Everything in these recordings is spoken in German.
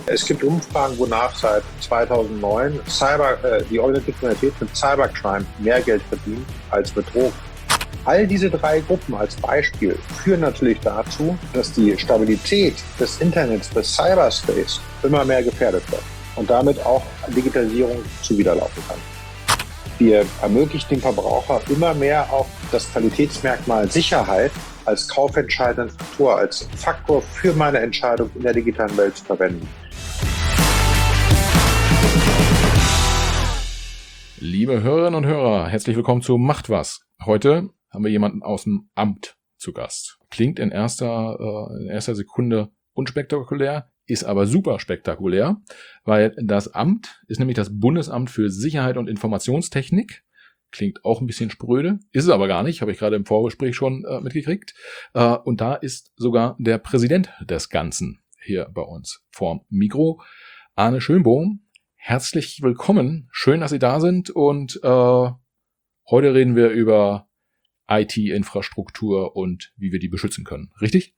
Es gibt Umfragen, wonach seit 2009 die organisierte Kriminalität mit Cybercrime mehr Geld verdient als mit Drogen. All diese drei Gruppen als Beispiel führen natürlich dazu, dass die Stabilität des Internets, des Cyberspace immer mehr gefährdet wird und damit auch Digitalisierung zuwiderlaufen kann. Wir ermöglichen dem Verbraucher immer mehr auch das Qualitätsmerkmal Sicherheit als kaufentscheidenden Faktor, als Faktor für meine Entscheidung in der digitalen Welt zu verwenden. Liebe Hörerinnen und Hörer, herzlich willkommen zu Macht was. Heute haben wir jemanden aus dem Amt zu Gast. Klingt in erster Sekunde unspektakulär, ist aber super spektakulär, weil das Amt ist nämlich das Bundesamt für Sicherheit und Informationstechnik. Klingt auch ein bisschen spröde, ist es aber gar nicht, habe ich gerade im Vorgespräch schon mitgekriegt. Und da ist sogar der Präsident des Ganzen hier bei uns vorm Mikro, Arne Schönbohm. Herzlich willkommen, schön, dass Sie da sind und heute reden wir über IT-Infrastruktur und wie wir die beschützen können. Richtig?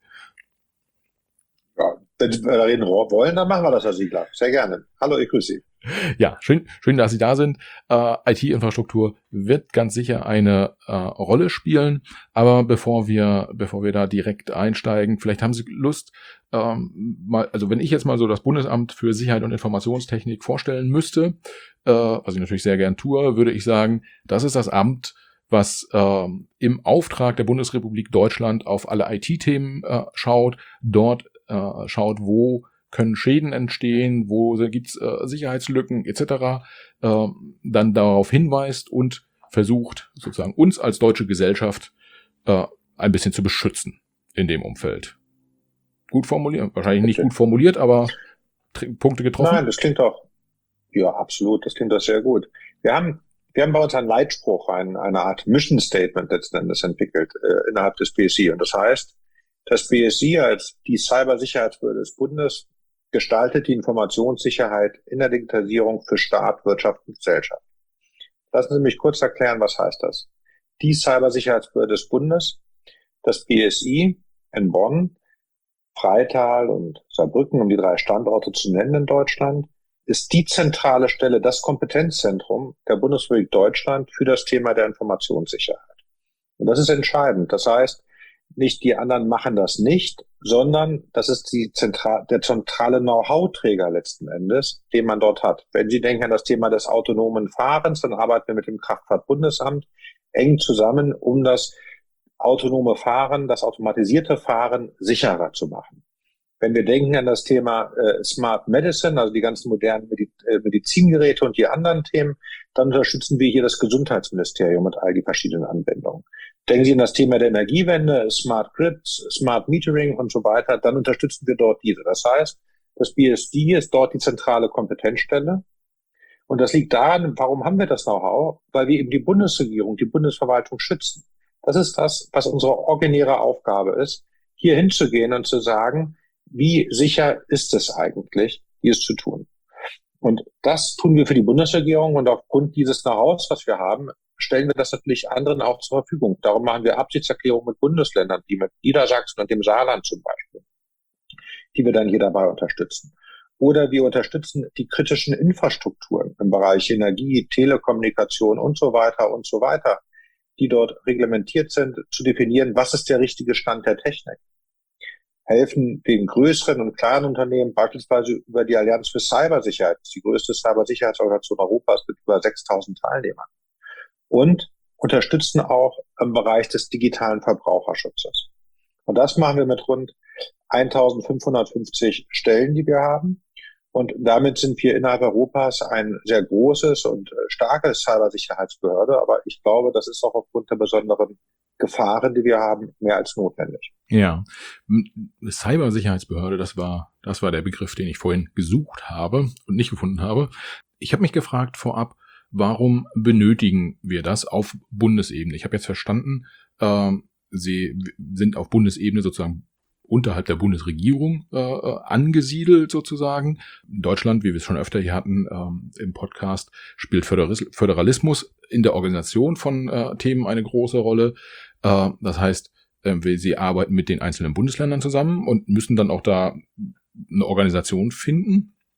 Ja, wenn Sie reden wollen, dann machen wir das, Herr Siegler. Sehr gerne. Hallo, ich grüße Sie. Ja, schön, dass Sie da sind. IT-Infrastruktur wird ganz sicher eine Rolle spielen. Aber bevor wir da direkt einsteigen, vielleicht haben Sie Lust, also wenn ich jetzt mal so das Bundesamt für Sicherheit und Informationstechnik vorstellen müsste, was ich natürlich sehr gern tue, würde ich sagen, das ist das Amt, was im Auftrag der Bundesrepublik Deutschland auf alle IT-Themen schaut, dort schaut, wo können Schäden entstehen, wo gibt's Sicherheitslücken etc., dann darauf hinweist und versucht, sozusagen uns als deutsche Gesellschaft ein bisschen zu beschützen in dem Umfeld. Gut formuliert, wahrscheinlich nicht gut formuliert, aber Punkte getroffen? Nein, das klingt doch, ja, absolut, das klingt doch sehr gut. Wir haben bei uns einen Leitspruch, eine Art Mission Statement letzten Endes entwickelt innerhalb des BSI. Und das heißt, das BSI als die Cybersicherheitsbehörde des Bundes gestaltet die Informationssicherheit in der Digitalisierung für Staat, Wirtschaft und Gesellschaft. Lassen Sie mich kurz erklären, was heißt das? Die Cybersicherheitsbehörde des Bundes, das BSI in Bonn, Freital und Saarbrücken, um die 3 Standorte zu nennen in Deutschland, ist die zentrale Stelle, das Kompetenzzentrum der Bundesrepublik Deutschland für das Thema der Informationssicherheit. Und das ist entscheidend. Das heißt, nicht die anderen machen das nicht, sondern das ist der zentrale Know-how-Träger letzten Endes, den man dort hat. Wenn Sie denken an das Thema des autonomen Fahrens, dann arbeiten wir mit dem Kraftfahrtbundesamt eng zusammen, um das autonome Fahren, das automatisierte Fahren sicherer zu machen. Wenn wir denken an das Thema Smart Medicine, also die ganzen modernen Medizingeräte und die anderen Themen, dann unterstützen wir hier das Gesundheitsministerium mit all die verschiedenen Anwendungen. Denken Sie an das Thema der Energiewende, Smart Grids, Smart Metering und so weiter, dann unterstützen wir dort diese. Das heißt, das BSD ist dort die zentrale Kompetenzstelle. Und das liegt daran, warum haben wir das Know-how? Weil wir eben die Bundesregierung, die Bundesverwaltung schützen. Das ist das, was unsere originäre Aufgabe ist, hier hinzugehen und zu sagen, wie sicher ist es eigentlich, dies zu tun? Und das tun wir für die Bundesregierung und aufgrund dieses Know-hows, was wir haben, stellen wir das natürlich anderen auch zur Verfügung. Darum machen wir Absichtserklärungen mit Bundesländern, die mit Niedersachsen und dem Saarland zum Beispiel, die wir dann hier dabei unterstützen. Oder wir unterstützen die kritischen Infrastrukturen im Bereich Energie, Telekommunikation und so weiter, die dort reglementiert sind, zu definieren, was ist der richtige Stand der Technik. Helfen den größeren und kleinen Unternehmen beispielsweise über die Allianz für Cybersicherheit, das ist die größte Cybersicherheitsorganisation Europas mit über 6.000 Teilnehmern. Und unterstützen auch im Bereich des digitalen Verbraucherschutzes. Und das machen wir mit rund 1.550 Stellen, die wir haben. Und damit sind wir innerhalb Europas ein sehr großes und starkes Cybersicherheitsbehörde. Aber ich glaube, das ist auch aufgrund der besonderen Gefahren, die wir haben, mehr als notwendig. Ja, Cybersicherheitsbehörde, das war der Begriff, den ich vorhin gesucht habe und nicht gefunden habe. Ich habe mich gefragt vorab, warum benötigen wir das auf Bundesebene? Ich habe jetzt verstanden, Sie sind auf Bundesebene sozusagen unterhalb der Bundesregierung angesiedelt sozusagen. Deutschland, wie wir es schon öfter hier hatten im Podcast, spielt Föderalismus in der Organisation von Themen eine große Rolle. Das heißt, sie arbeiten mit den einzelnen Bundesländern zusammen und müssen dann auch da eine Organisation finden.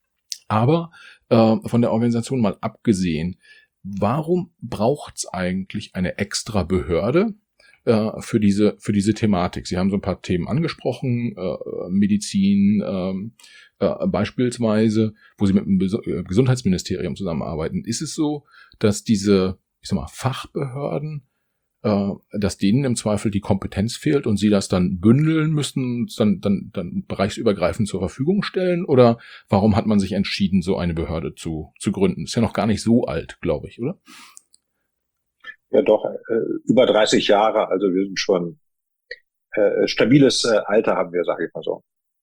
Aber von der Organisation mal abgesehen, warum braucht es eigentlich eine extra Behörde für diese Thematik? Sie haben so ein paar Themen angesprochen, Medizin beispielsweise, wo Sie mit dem Gesundheitsministerium zusammenarbeiten. Ist es so, dass diese, ich sag mal, Fachbehörden, dass denen im Zweifel die Kompetenz fehlt und sie das dann bündeln müssen, dann bereichsübergreifend zur Verfügung stellen? Oder warum hat man sich entschieden, so eine Behörde zu gründen? Ist ja noch gar nicht so alt, glaube ich, oder? Ja, doch, über 30 Jahre, also wir sind schon stabiles Alter haben wir, sage ich mal so.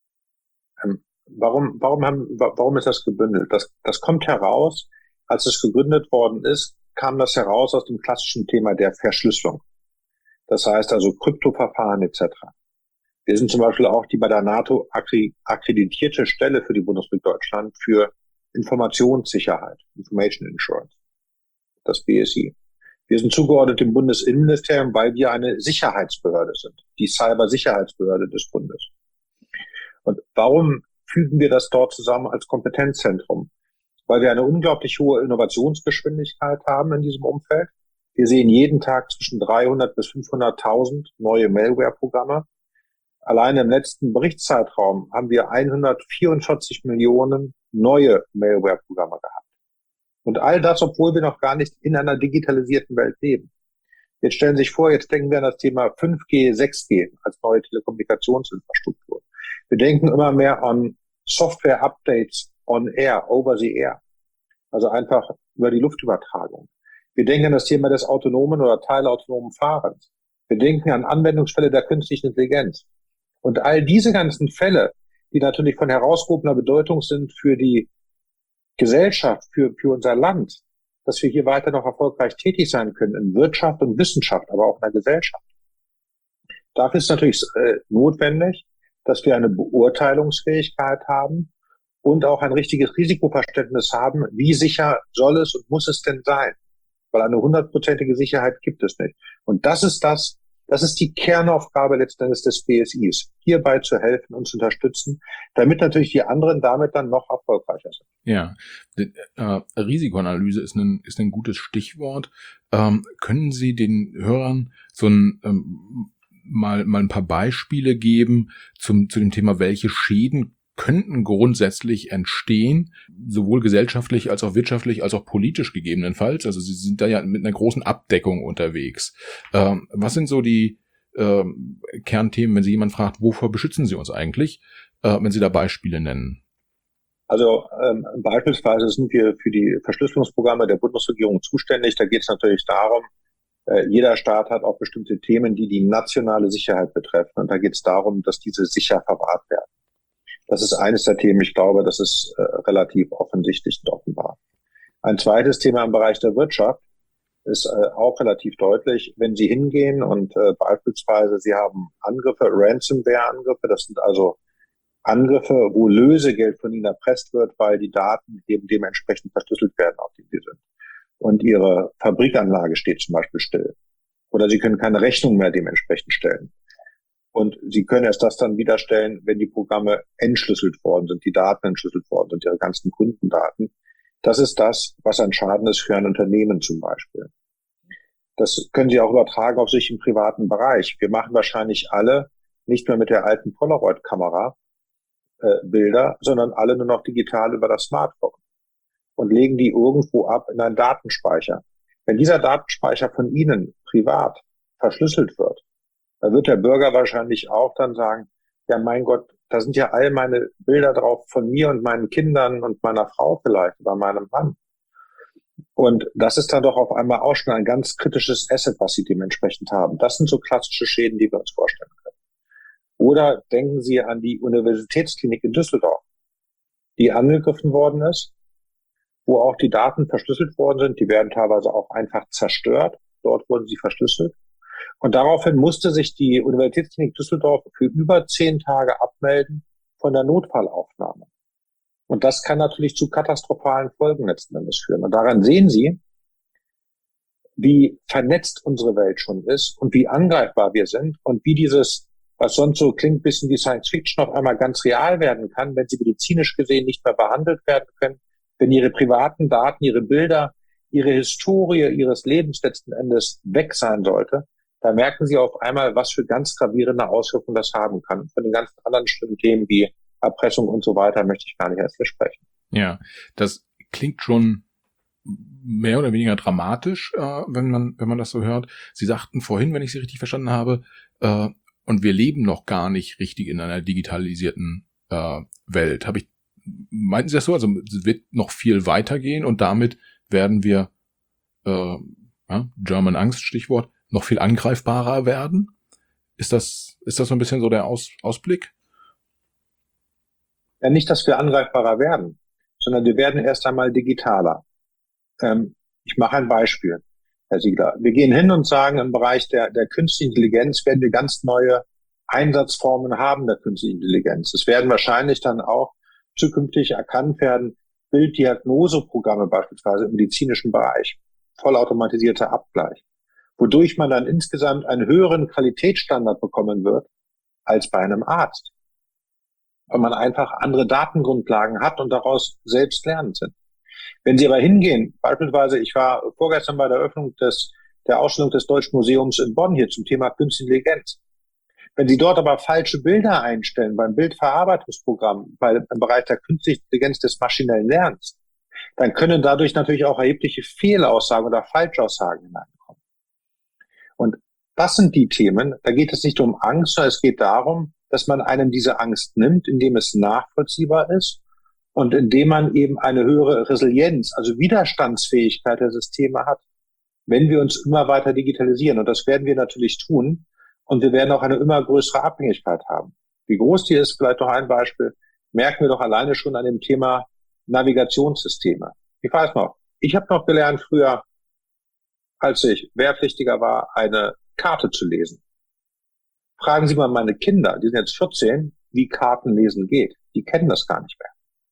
Warum ist das gebündelt? Das kommt heraus, als es gegründet worden ist, kam das heraus aus dem klassischen Thema der Verschlüsselung. Das heißt also Kryptoverfahren etc. Wir sind zum Beispiel auch die bei der NATO akkreditierte Stelle für die Bundesrepublik Deutschland für Informationssicherheit, Information Insurance, das BSI. Wir sind zugeordnet dem Bundesinnenministerium, weil wir eine Sicherheitsbehörde sind, die Cybersicherheitsbehörde des Bundes. Und warum fügen wir das dort zusammen als Kompetenzzentrum? Weil wir eine unglaublich hohe Innovationsgeschwindigkeit haben in diesem Umfeld. Wir sehen jeden Tag zwischen 300 bis 500.000 neue Malware-Programme. Alleine im letzten Berichtszeitraum haben wir 144 Millionen neue Malware-Programme gehabt. Und all das, obwohl wir noch gar nicht in einer digitalisierten Welt leben. Jetzt stellen Sie sich vor, jetzt denken wir an das Thema 5G, 6G als neue Telekommunikationsinfrastruktur. Wir denken immer mehr an Software-Updates on Air, over the air. Also einfach über die Luftübertragung. Wir denken an das Thema des autonomen oder teilautonomen Fahrens. Wir denken an Anwendungsfälle der künstlichen Intelligenz. Und all diese ganzen Fälle, die natürlich von herausgehobener Bedeutung sind für die Gesellschaft, für unser Land, dass wir hier weiter noch erfolgreich tätig sein können in Wirtschaft und Wissenschaft, aber auch in der Gesellschaft. Dafür ist natürlich notwendig, dass wir eine Beurteilungsfähigkeit haben und auch ein richtiges Risikoverständnis haben, wie sicher soll es und muss es denn sein? Weil eine 100%ige Sicherheit gibt es nicht. Und das ist die Kernaufgabe letzten Endes des BSIs, hierbei zu helfen und zu unterstützen, damit natürlich die anderen damit dann noch erfolgreicher sind. Ja, Risikoanalyse ist ein gutes Stichwort. Können Sie den Hörern so mal ein paar Beispiele geben zu dem Thema, welche Schäden könnten grundsätzlich entstehen, sowohl gesellschaftlich als auch wirtschaftlich als auch politisch gegebenenfalls. Also Sie sind da ja mit einer großen Abdeckung unterwegs. Was sind so die Kernthemen, wenn Sie jemand fragt, wovor beschützen Sie uns eigentlich, wenn Sie da Beispiele nennen? Also beispielsweise sind wir für die Verschlüsselungsprogramme der Bundesregierung zuständig. Da geht es natürlich darum, jeder Staat hat auch bestimmte Themen, die die nationale Sicherheit betreffen. Und da geht es darum, dass diese sicher verwahrt werden. Das ist eines der Themen. Ich glaube, das ist relativ offensichtlich und offenbar. Ein zweites Thema im Bereich der Wirtschaft ist auch relativ deutlich. Wenn Sie hingehen und beispielsweise Sie haben Angriffe, Ransomware-Angriffe, das sind also Angriffe, wo Lösegeld von Ihnen erpresst wird, weil die Daten eben dementsprechend verschlüsselt werden, auf die Sie sind. Und Ihre Fabrikanlage steht zum Beispiel still. Oder Sie können keine Rechnung mehr dementsprechend stellen. Und Sie können erst das dann wieder stellen, wenn die Programme entschlüsselt worden sind, die Daten entschlüsselt worden sind, Ihre ganzen Kundendaten. Das ist das, was ein Schaden ist für ein Unternehmen zum Beispiel. Das können Sie auch übertragen auf sich im privaten Bereich. Wir machen wahrscheinlich alle nicht mehr mit der alten Polaroid-Kamera Bilder, sondern alle nur noch digital über das Smartphone und legen die irgendwo ab in einen Datenspeicher. Wenn dieser Datenspeicher von Ihnen privat verschlüsselt wird, dann wird der Bürger wahrscheinlich auch dann sagen, ja mein Gott, da sind ja all meine Bilder drauf von mir und meinen Kindern und meiner Frau vielleicht oder meinem Mann. Und das ist dann doch auf einmal auch schon ein ganz kritisches Asset, was Sie dementsprechend haben. Das sind so klassische Schäden, die wir uns vorstellen können. Oder denken Sie an die Universitätsklinik in Düsseldorf, die angegriffen worden ist, wo auch die Daten verschlüsselt worden sind. Die werden teilweise auch einfach zerstört. Dort wurden sie verschlüsselt. Und daraufhin musste sich die Universitätsklinik Düsseldorf für über 10 Tage abmelden von der Notfallaufnahme. Und das kann natürlich zu katastrophalen Folgen letzten Endes führen. Und daran sehen Sie, wie vernetzt unsere Welt schon ist und wie angreifbar wir sind und wie dieses was sonst so klingt, bisschen wie Science Fiction, auf einmal ganz real werden kann, wenn sie medizinisch gesehen nicht mehr behandelt werden können, wenn ihre privaten Daten, ihre Bilder, ihre Historie ihres Lebens letzten Endes weg sein sollte, da merken sie auf einmal, was für ganz gravierende Auswirkungen das haben kann. Von den ganzen anderen schlimmen Themen wie Erpressung und so weiter möchte ich gar nicht erst sprechen. Ja, das klingt schon mehr oder weniger dramatisch, wenn man das so hört. Sie sagten vorhin, wenn ich Sie richtig verstanden habe, und wir leben noch gar nicht richtig in einer digitalisierten Welt. Meinten Sie das so? Also es wird noch viel weitergehen und damit werden wir, German Angst, Stichwort, noch viel angreifbarer werden? Ist das so ein bisschen so der Ausblick? Ja, nicht, dass wir angreifbarer werden, sondern wir werden erst einmal digitaler. Ich mache ein Beispiel, Herr Siegler. Wir gehen hin und sagen, im Bereich der künstlichen Intelligenz werden wir ganz neue Einsatzformen haben der künstlichen Intelligenz. Es werden wahrscheinlich dann auch zukünftig erkannt werden, Bilddiagnoseprogramme beispielsweise im medizinischen Bereich, vollautomatisierter Abgleich, wodurch man dann insgesamt einen höheren Qualitätsstandard bekommen wird als bei einem Arzt, weil man einfach andere Datengrundlagen hat und daraus selbst lernend sind. Wenn Sie aber hingehen, beispielsweise, ich war vorgestern bei der Eröffnung der Ausstellung des Deutschen Museums in Bonn hier zum Thema Künstliche Intelligenz. Wenn Sie dort aber falsche Bilder einstellen beim Bildverarbeitungsprogramm, im Bereich der künstlichen Intelligenz des maschinellen Lernens, dann können dadurch natürlich auch erhebliche Fehlaussagen oder Falschaussagen hineinkommen. Und das sind die Themen, da geht es nicht um Angst, sondern es geht darum, dass man einem diese Angst nimmt, indem es nachvollziehbar ist und indem man eben eine höhere Resilienz, also Widerstandsfähigkeit der Systeme hat, wenn wir uns immer weiter digitalisieren. Und das werden wir natürlich tun. Und wir werden auch eine immer größere Abhängigkeit haben. Wie groß die ist, vielleicht noch ein Beispiel, merken wir doch alleine schon an dem Thema Navigationssysteme. Ich weiß noch, ich habe noch gelernt früher, als ich Wehrpflichtiger war, eine Karte zu lesen. Fragen Sie mal meine Kinder, die sind jetzt 14, wie Kartenlesen geht. Die kennen das gar nicht mehr.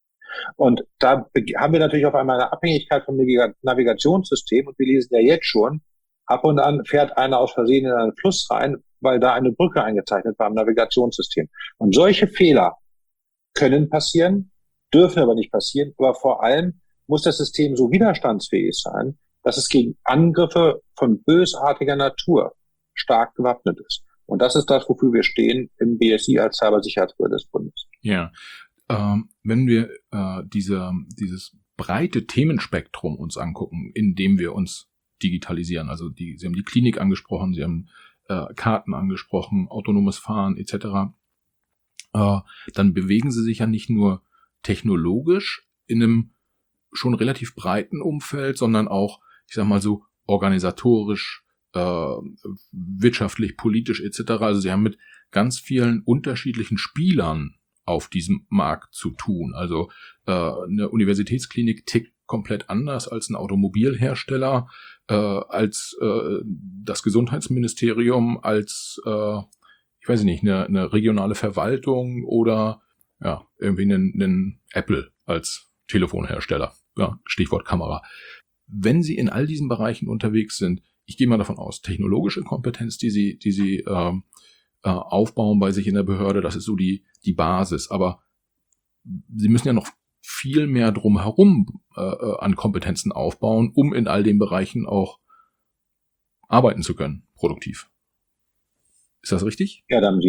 Und da haben wir natürlich auf einmal eine Abhängigkeit vom Navigationssystem und wir lesen ja jetzt schon, ab und an fährt einer aus Versehen in einen Fluss rein, weil da eine Brücke eingezeichnet war im Navigationssystem. Und solche Fehler können passieren, dürfen aber nicht passieren, aber vor allem muss das System so widerstandsfähig sein, dass es gegen Angriffe von bösartiger Natur stark gewappnet ist. Und das ist das, wofür wir stehen im BSI als Cybersicherheitsbehörde des Bundes. Ja, wenn wir dieses breite Themenspektrum uns angucken, in dem wir uns digitalisieren, also Sie haben die Klinik angesprochen, Sie haben Karten angesprochen, autonomes Fahren etc., dann bewegen Sie sich ja nicht nur technologisch in einem schon relativ breiten Umfeld, sondern auch, ich sag mal so, organisatorisch, wirtschaftlich, politisch etc. Also Sie haben mit ganz vielen unterschiedlichen Spielern auf diesem Markt zu tun. Also eine Universitätsklinik tickt komplett anders als ein Automobilhersteller, als das Gesundheitsministerium, als ich weiß nicht, eine regionale Verwaltung oder ja, irgendwie einen Apple als Telefonhersteller. Ja, Stichwort Kamera. Wenn Sie in all diesen Bereichen unterwegs sind, ich gehe mal davon aus, technologische Kompetenz, die Sie aufbauen bei sich in der Behörde, das ist so die Basis. Aber Sie müssen ja noch viel mehr drumherum an Kompetenzen aufbauen, um in all den Bereichen auch arbeiten zu können, produktiv. Ist das richtig? Ja, da haben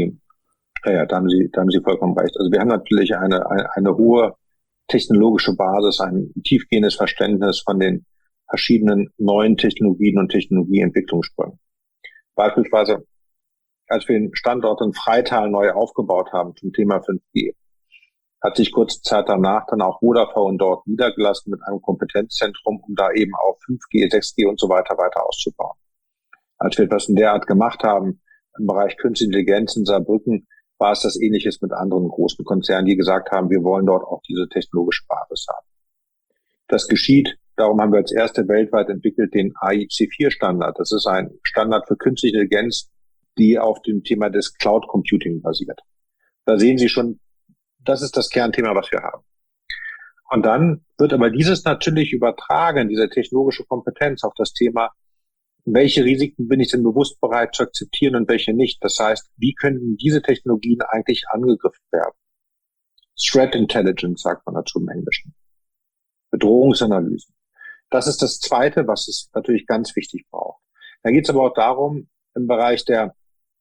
Sie vollkommen recht. Also wir haben natürlich eine hohe technologische Basis, ein tiefgehendes Verständnis von den verschiedenen neuen Technologien und Technologieentwicklungssprüngen. Beispielsweise, als wir den Standort in Freital neu aufgebaut haben zum Thema 5G, hat sich kurze Zeit danach dann auch Vodafone dort niedergelassen mit einem Kompetenzzentrum, um da eben auch 5G, 6G und so weiter auszubauen. Als wir etwas in der Art gemacht haben, im Bereich Künstliche Intelligenz in Saarbrücken, war es das Ähnliches mit anderen großen Konzernen, die gesagt haben, wir wollen dort auch diese technologische Basis haben. Das geschieht, darum haben wir als erste weltweit entwickelt den AIC4-Standard. Das ist ein Standard für Künstliche Intelligenz, die auf dem Thema des Cloud Computing basiert. Da sehen Sie schon, das ist das Kernthema, was wir haben. Und dann wird aber dieses natürlich übertragen, diese technologische Kompetenz auf das Thema welche Risiken bin ich denn bewusst bereit zu akzeptieren und welche nicht? Das heißt, wie könnten diese Technologien eigentlich angegriffen werden? Threat Intelligence sagt man dazu im Englischen. Bedrohungsanalysen. Das ist das Zweite, was es natürlich ganz wichtig braucht. Da geht es aber auch darum, im Bereich der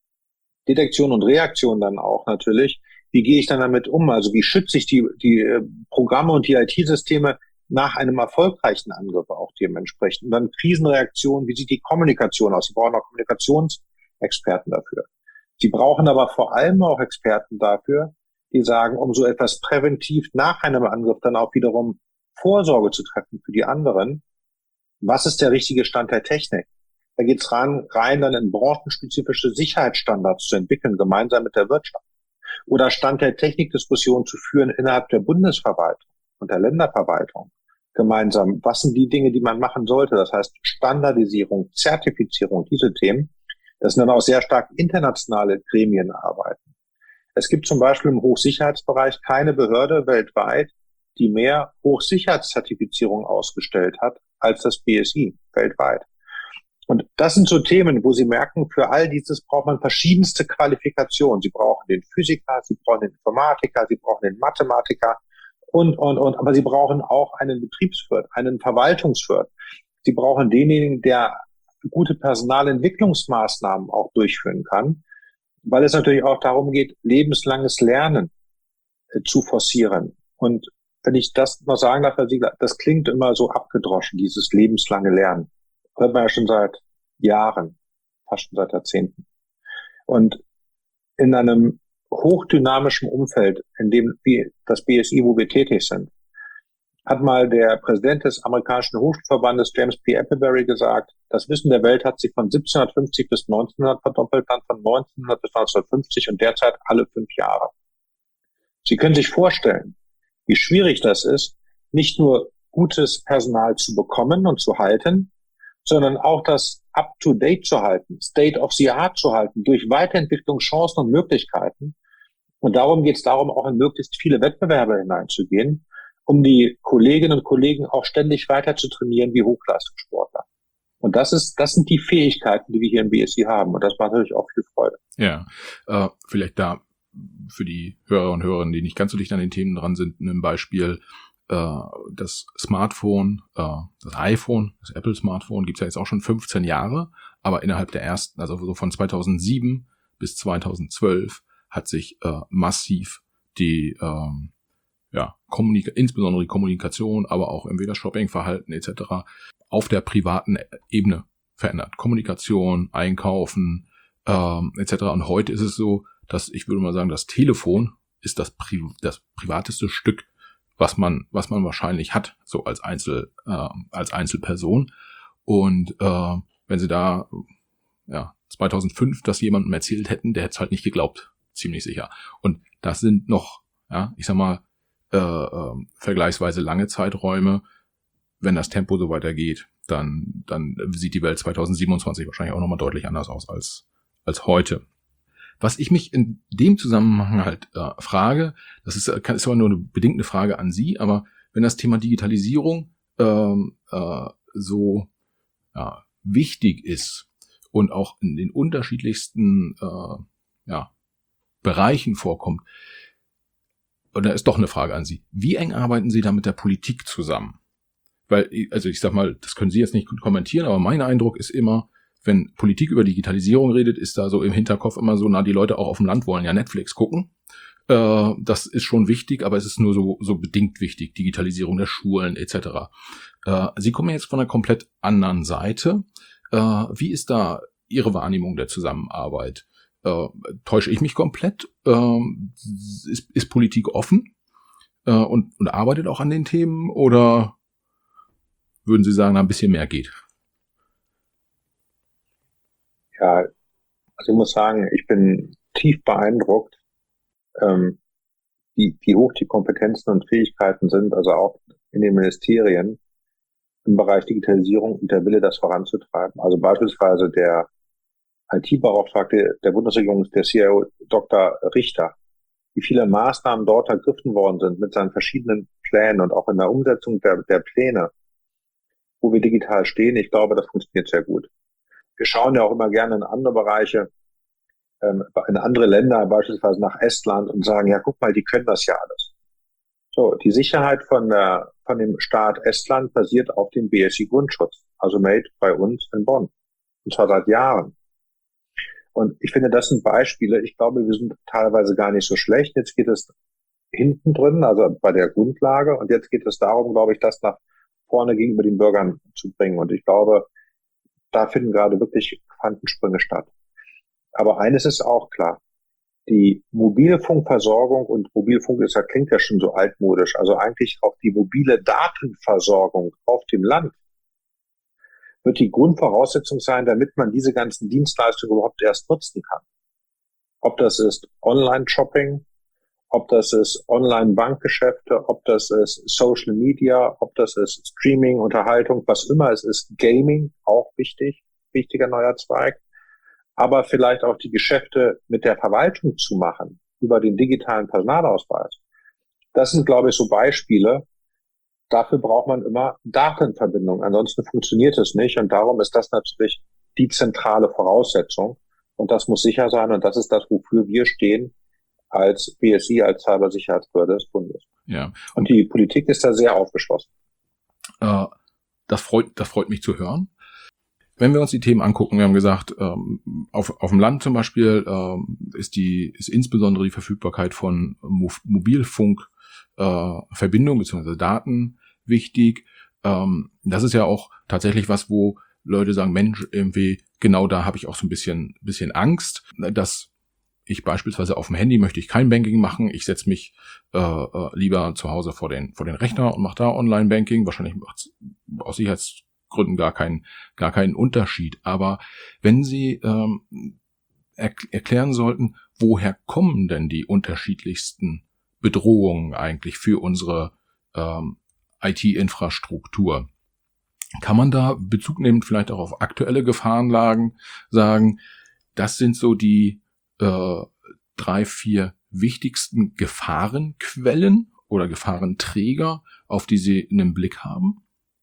Detektion und Reaktion dann auch natürlich, wie gehe ich dann damit um? Also wie schütze ich die Programme und die IT-Systeme nach einem erfolgreichen Angriff auch dementsprechend? Und dann Krisenreaktion, wie sieht die Kommunikation aus? Sie brauchen auch Kommunikationsexperten dafür. Sie brauchen aber vor allem auch Experten dafür, die sagen, um so etwas präventiv nach einem Angriff dann auch wiederum Vorsorge zu treffen für die anderen. Was ist der richtige Stand der Technik? Da geht es rein dann in branchenspezifische Sicherheitsstandards zu entwickeln, gemeinsam mit der Wirtschaft. Oder Stand der Technikdiskussion zu führen innerhalb der Bundesverwaltung und der Länderverwaltung gemeinsam. Was sind die Dinge, die man machen sollte? Das heißt Standardisierung, Zertifizierung, diese Themen. Das sind dann auch sehr stark internationale Gremien arbeiten. Es gibt zum Beispiel im Hochsicherheitsbereich keine Behörde weltweit, die mehr Hochsicherheitszertifizierung ausgestellt hat als das BSI weltweit. Und das sind so Themen, wo Sie merken, für all dieses braucht man verschiedenste Qualifikationen. Sie brauchen den Physiker, Sie brauchen den Informatiker, Sie brauchen den Mathematiker und. Aber Sie brauchen auch einen Betriebswirt, einen Verwaltungswirt. Sie brauchen denjenigen, der gute Personalentwicklungsmaßnahmen auch durchführen kann, weil es natürlich auch darum geht, lebenslanges Lernen zu forcieren. Und wenn ich das noch sagen darf, Herr Siegler, das klingt immer so abgedroschen, dieses lebenslange Lernen. Hört man ja schon seit Jahren, fast schon seit Jahrzehnten. Und in einem hochdynamischen Umfeld, in dem wie das BSI, wo wir tätig sind, hat mal der Präsident des amerikanischen Hochschulverbandes, James P. Appleberry, gesagt, das Wissen der Welt hat sich von 1750 bis 1900 verdoppelt, dann von 1900 bis 1950 und derzeit alle 5 Jahre. Sie können sich vorstellen, wie schwierig das ist, nicht nur gutes Personal zu bekommen und zu halten, sondern auch das up-to-date zu halten, state of the art zu halten, durch Weiterentwicklung, Chancen und Möglichkeiten. Und darum geht es darum, auch in möglichst viele Wettbewerbe hineinzugehen, um die Kolleginnen und Kollegen auch ständig weiter zu trainieren wie Hochleistungssportler. Und das sind die Fähigkeiten, die wir hier im BSI haben. Und das macht natürlich auch viel Freude. Ja, vielleicht da für die Hörer und Hörerinnen, die nicht ganz so dicht an den Themen dran sind, ein Beispiel. Das Smartphone, das iPhone, das Apple-Smartphone gibt's ja jetzt auch schon 15 Jahre, aber innerhalb der ersten, also so von 2007 bis 2012 hat sich massiv die insbesondere die Kommunikation, aber auch entweder Shoppingverhalten etc. auf der privaten Ebene verändert. Kommunikation, Einkaufen etc. Und heute ist es so, dass ich würde mal sagen, das Telefon ist das privateste Stück, was man wahrscheinlich hat, so als Einzelperson. Und wenn Sie da 2005 das jemandem erzählt hätten, der hätte es halt nicht geglaubt, ziemlich sicher. Und das sind noch, ich sag mal, vergleichsweise lange Zeiträume. Wenn das Tempo so weitergeht, dann sieht die Welt 2027 wahrscheinlich auch nochmal deutlich anders aus als heute. Was ich mich in dem Zusammenhang halt frage, das ist aber nur eine bedingte Frage an Sie, aber wenn das Thema Digitalisierung so wichtig ist und auch in den unterschiedlichsten Bereichen vorkommt, und da ist doch eine Frage an Sie. Wie eng arbeiten Sie da mit der Politik zusammen? Weil, also ich sag mal, das können Sie jetzt nicht kommentieren, aber mein Eindruck ist immer, wenn Politik über Digitalisierung redet, ist da so im Hinterkopf immer so, die Leute auch auf dem Land wollen ja Netflix gucken. Das ist schon wichtig, aber es ist nur so bedingt wichtig, Digitalisierung der Schulen etc. Sie kommen jetzt von einer komplett anderen Seite. Wie ist da Ihre Wahrnehmung der Zusammenarbeit? Täusche ich mich komplett? Ist Politik offen und arbeitet auch an den Themen? Oder würden Sie sagen, ein bisschen mehr geht? Ja, also ich muss sagen, ich bin tief beeindruckt, wie hoch die Kompetenzen und Fähigkeiten sind, also auch in den Ministerien im Bereich Digitalisierung und der Wille, das voranzutreiben. Also beispielsweise der IT-Beauftragte der Bundesregierung, der CIO Dr. Richter, wie viele Maßnahmen dort ergriffen worden sind mit seinen verschiedenen Plänen und auch in der Umsetzung der Pläne, wo wir digital stehen. Ich glaube, das funktioniert sehr gut. wir schauen ja auch immer gerne in andere Bereiche, in andere Länder, beispielsweise nach Estland und sagen, ja, guck mal, die können das ja alles. So, die Sicherheit von dem Staat Estland basiert auf dem BSI-Grundschutz, also made bei uns in Bonn. Und zwar seit Jahren. Und ich finde, das sind Beispiele. Ich glaube, wir sind teilweise gar nicht so schlecht. Jetzt geht es hinten drin, also bei der Grundlage. Und jetzt geht es darum, glaube ich, das nach vorne gegenüber den Bürgern zu bringen. Und ich glaube, da finden gerade wirklich Quantensprünge statt. Aber eines ist auch klar. Die Mobilfunkversorgung, und Mobilfunk klingt ja schon so altmodisch, also eigentlich auch die mobile Datenversorgung auf dem Land wird die Grundvoraussetzung sein, damit man diese ganzen Dienstleistungen überhaupt erst nutzen kann. Ob das ist Online-Shopping, ob das ist Online-Bankgeschäfte, ob das ist Social Media, ob das ist Streaming, Unterhaltung, was immer es ist, Gaming, auch wichtiger neuer Zweig. Aber vielleicht auch die Geschäfte mit der Verwaltung zu machen, über den digitalen Personalausweis. Das sind, glaube ich, so Beispiele. Dafür braucht man immer Datenverbindung. Ansonsten funktioniert es nicht. Und darum ist das natürlich die zentrale Voraussetzung. Und das muss sicher sein. Und das ist das, wofür wir stehen als BSI, als Cybersicherheitsbehörde des Bundes. Ja. Und die Politik ist da sehr aufgeschlossen. Das freut mich zu hören. Wenn wir uns die Themen angucken, wir haben gesagt, auf dem Land zum Beispiel ist insbesondere die Verfügbarkeit von Mobilfunkverbindungen bzw. Daten wichtig. Das ist ja auch tatsächlich was, wo Leute sagen, Mensch, irgendwie genau da habe ich auch so ein bisschen Angst, dass ich beispielsweise auf dem Handy möchte ich kein Banking machen. Ich setze mich lieber zu Hause vor den Rechner und mache da Online-Banking. Wahrscheinlich macht es aus Sicherheitsgründen gar keinen Unterschied. Aber wenn Sie erklären sollten, woher kommen denn die unterschiedlichsten Bedrohungen eigentlich für unsere IT-Infrastruktur? Kann man da Bezug nehmend vielleicht auch auf aktuelle Gefahrenlagen sagen, das sind so die 3, 4 wichtigsten Gefahrenquellen oder Gefahrenträger, auf die Sie einen Blick haben?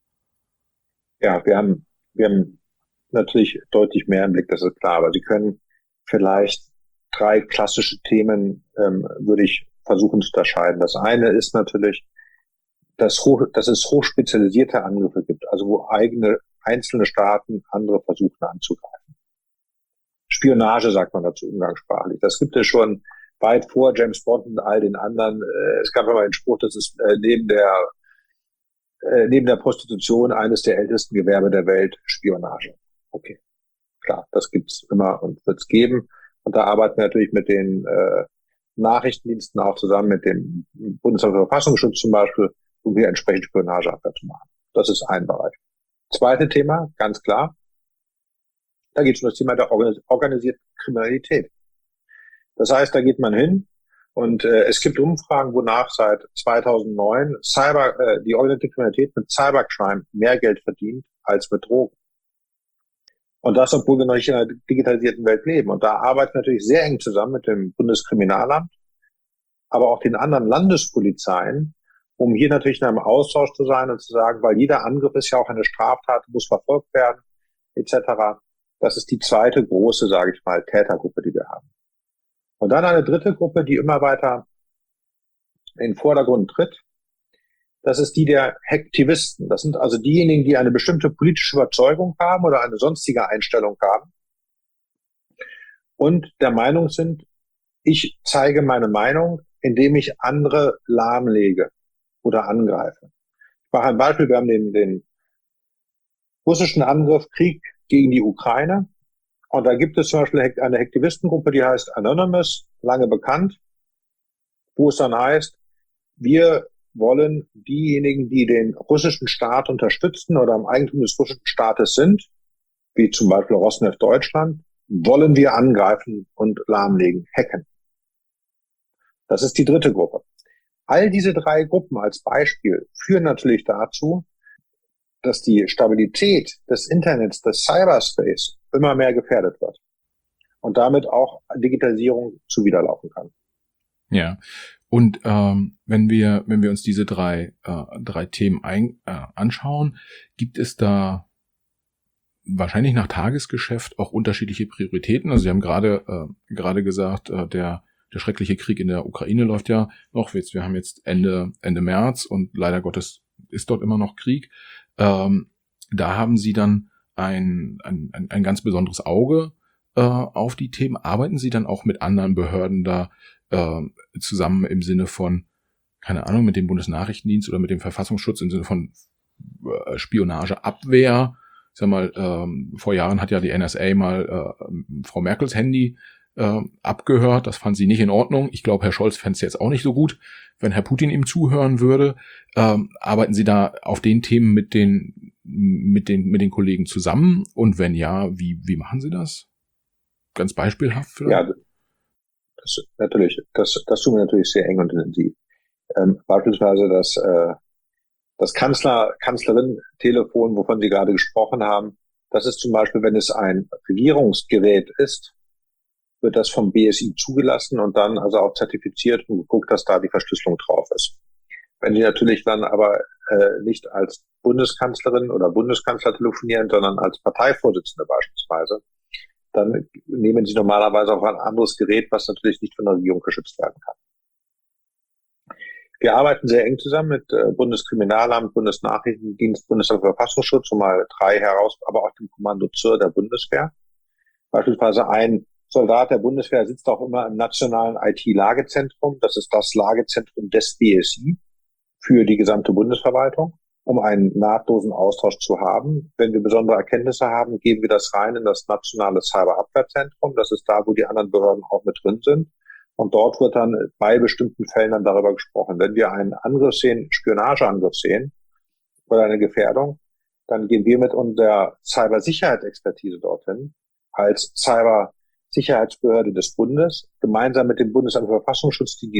Ja, wir haben natürlich deutlich mehr im Blick, das ist klar, aber Sie können vielleicht 3 klassische Themen, würde ich versuchen zu unterscheiden. Das eine ist natürlich, dass es hochspezialisierte Angriffe gibt, also wo einzelne Staaten andere versuchen anzugreifen. Spionage sagt man dazu umgangssprachlich. Das gibt es schon weit vor James Bond und all den anderen. Es gab aber einen Spruch, das ist neben der Prostitution eines der ältesten Gewerbe der Welt, Spionage. Okay, klar, das gibt's immer und wird's geben. Und da arbeiten wir natürlich mit den Nachrichtendiensten auch zusammen, mit dem Bundesamt für Verfassungsschutz zum Beispiel, um hier entsprechend Spionageabwehr zu machen. Das ist ein Bereich. Zweite Thema, ganz klar, da geht es um das Thema der organisierten Kriminalität. Das heißt, da geht man hin und es gibt Umfragen, wonach seit 2009 die organisierte Kriminalität mit Cybercrime mehr Geld verdient als mit Drogen. Und das, obwohl wir noch nicht in einer digitalisierten Welt leben. Und da arbeiten wir natürlich sehr eng zusammen mit dem Bundeskriminalamt, aber auch den anderen Landespolizeien, um hier natürlich in einem Austausch zu sein und zu sagen, weil jeder Angriff ist ja auch eine Straftat, muss verfolgt werden, etc. Das ist die zweite große, sage ich mal, Tätergruppe, die wir haben. Und dann eine dritte Gruppe, die immer weiter in den Vordergrund tritt. Das ist die der Hacktivisten. Das sind also diejenigen, die eine bestimmte politische Überzeugung haben oder eine sonstige Einstellung haben und der Meinung sind, ich zeige meine Meinung, indem ich andere lahmlege oder angreife. Ich mache ein Beispiel. Wir haben den russischen Krieg gegen die Ukraine. Und da gibt es zum Beispiel eine Hacktivistengruppe, die heißt Anonymous, lange bekannt, wo es dann heißt, wir wollen diejenigen, die den russischen Staat unterstützen oder im Eigentum des russischen Staates sind, wie zum Beispiel Rosneft Deutschland, wollen wir angreifen und lahmlegen, hacken. Das ist die dritte Gruppe. All diese 3 Gruppen als Beispiel führen natürlich dazu, dass die Stabilität des Internets, des Cyberspace immer mehr gefährdet wird und damit auch Digitalisierung zuwiderlaufen kann. Ja, und wenn wir uns diese 3 Themen anschauen, gibt es da wahrscheinlich nach Tagesgeschäft auch unterschiedliche Prioritäten. Also Sie haben gerade gesagt, der schreckliche Krieg in der Ukraine läuft ja noch. Wir haben jetzt Ende März und leider Gottes ist dort immer noch Krieg. Da haben Sie dann ein ganz besonderes Auge auf die Themen. Arbeiten Sie dann auch mit anderen Behörden da zusammen im Sinne von, keine Ahnung, mit dem Bundesnachrichtendienst oder mit dem Verfassungsschutz im Sinne von Spionageabwehr? Ich sag mal, vor Jahren hat ja die NSA mal Frau Merkels Handy abgehört. Das fand sie nicht in Ordnung. Ich glaube, Herr Scholz fände es jetzt auch nicht so gut, wenn Herr Putin ihm zuhören würde. Arbeiten Sie da auf den Themen mit den Kollegen zusammen? Und wenn ja, wie machen Sie das? Ganz beispielhaft vielleicht? Ja, das tun wir natürlich sehr eng und intensiv. Beispielsweise das Kanzlerin-Telefon, wovon Sie gerade gesprochen haben, das ist zum Beispiel, wenn es ein Regierungsgerät ist, wird das vom BSI zugelassen und dann also auch zertifiziert und geguckt, dass da die Verschlüsselung drauf ist. Wenn Sie natürlich dann aber nicht als Bundeskanzlerin oder Bundeskanzler telefonieren, sondern als Parteivorsitzende beispielsweise, dann nehmen Sie normalerweise auch ein anderes Gerät, was natürlich nicht von der Regierung geschützt werden kann. Wir arbeiten sehr eng zusammen mit Bundeskriminalamt, Bundesnachrichtendienst, Bundesverfassungsschutz, um mal 3 heraus, aber auch dem Kommando zur der Bundeswehr. Beispielsweise ein Soldat der Bundeswehr sitzt auch immer im nationalen IT-Lagezentrum. Das ist das Lagezentrum des BSI für die gesamte Bundesverwaltung, um einen nahtlosen Austausch zu haben. Wenn wir besondere Erkenntnisse haben, geben wir das rein in das nationale Cyberabwehrzentrum. Das ist da, wo die anderen Behörden auch mit drin sind. Und dort wird dann bei bestimmten Fällen dann darüber gesprochen. Wenn wir einen Angriff sehen, Spionageangriff sehen oder eine Gefährdung, dann gehen wir mit unserer Cybersicherheitsexpertise dorthin als Cybersicherheitsbehörde des Bundes, gemeinsam mit dem Bundesamt für Verfassungsschutz, die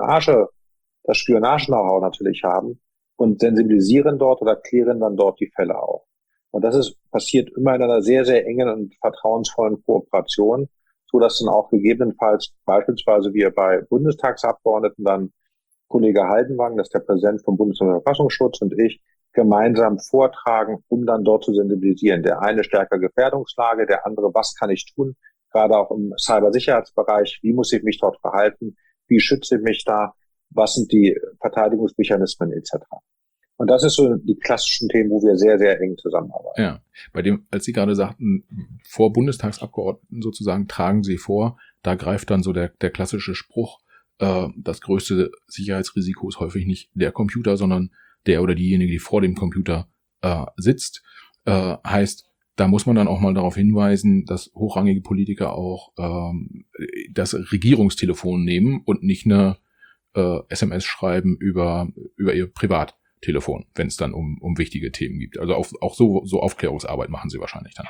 das Spionage-Know-how natürlich haben, und sensibilisieren dort oder klären dann dort die Fälle auf. Und das passiert immer in einer sehr, sehr engen und vertrauensvollen Kooperation, so dass dann auch gegebenenfalls beispielsweise wir bei Bundestagsabgeordneten dann Kollege Haldenwang, das ist der Präsident vom Bundesamt für Verfassungsschutz, und ich gemeinsam vortragen, um dann dort zu sensibilisieren. Der eine stärker Gefährdungslage, der andere, was kann ich tun, gerade auch im Cybersicherheitsbereich, wie muss ich mich dort verhalten, wie schütze ich mich da, was sind die Verteidigungsmechanismen etc. Und das ist so die klassischen Themen, wo wir sehr, sehr eng zusammenarbeiten. Ja, bei dem, als Sie gerade sagten, vor Bundestagsabgeordneten sozusagen tragen Sie vor, da greift dann so der klassische Spruch, das größte Sicherheitsrisiko ist häufig nicht der Computer, sondern der oder diejenige, die vor dem Computer sitzt. Heißt, da muss man dann auch mal darauf hinweisen, dass hochrangige Politiker auch das Regierungstelefon nehmen und nicht eine SMS schreiben über ihr Privattelefon, wenn es dann um wichtige Themen geht. Also auch so Aufklärungsarbeit machen Sie wahrscheinlich dann.